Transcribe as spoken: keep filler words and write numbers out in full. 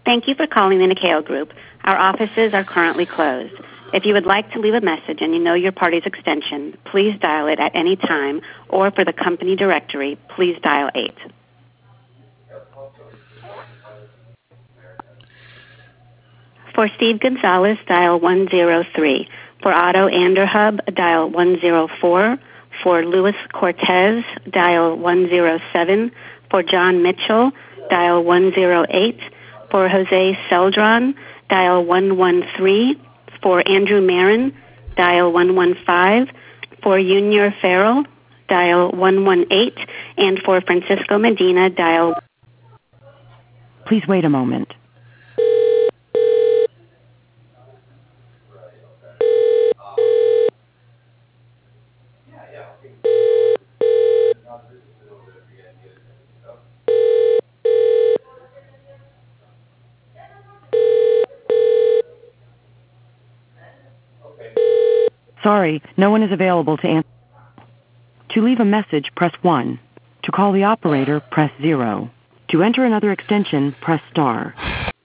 Thank you for calling the Nikeo Group. Our offices are currently closed. If you would like to leave a message and you know your party's extension, please dial it at any time, or for the company directory, please dial eight. For Steve Gonzalez, dial one zero three. For Otto Anderhub, dial one zero four. For Luis Cortez, dial one zero seven. For John Mitchell, dial one zero eight. For Jose Celdron, dial one one three. For Andrew Marin, dial one one five. For Junior Farrell, dial one one eight. And for Francisco Medina, dial... Please wait a moment. Sorry, no one is available to answer. To leave a message, press one. To call the operator, press zero. To enter another extension, press star.